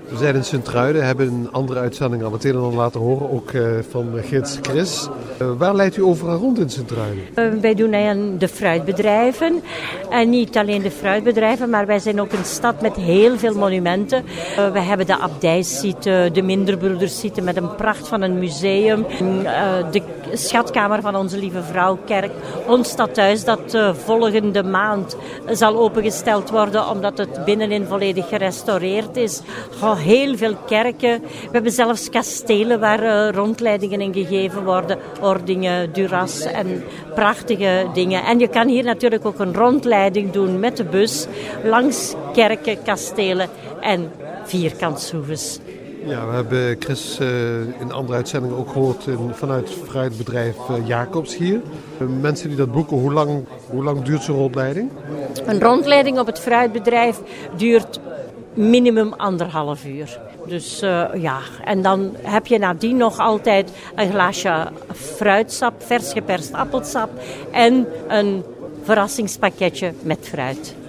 We zijn in Sint-Truiden, hebben een andere uitzending al het een en ander laten horen, ook van gids Chris. Waar leidt u overal rond in Sint-Truiden? Wij doen aan de fruitbedrijven. En niet alleen de fruitbedrijven, maar wij zijn ook een stad met heel veel monumenten. We hebben de abdijsite, de Minderbroedersite met een pracht van een museum. De schatkamer van Onze Lieve Vrouwkerk. Ons stadhuis dat volgende maand zal opengesteld worden omdat het binnenin volledig gerestaureerd is. Heel veel kerken. We hebben zelfs kastelen waar rondleidingen in gegeven worden. Ordingen, Duras en prachtige dingen. En je kan hier natuurlijk ook een rondleiding doen met de bus langs kerken, kastelen en vierkantshoeves. Ja, we hebben Chris in andere uitzendingen ook gehoord vanuit het fruitbedrijf Jacobs hier. Mensen die dat boeken, hoe lang duurt zo'n rondleiding? Een rondleiding op het fruitbedrijf duurt minimum 1,5 uur. Dus en dan heb je nadien nog altijd een glaasje fruitsap, vers geperst appelsap en een verrassingspakketje met fruit.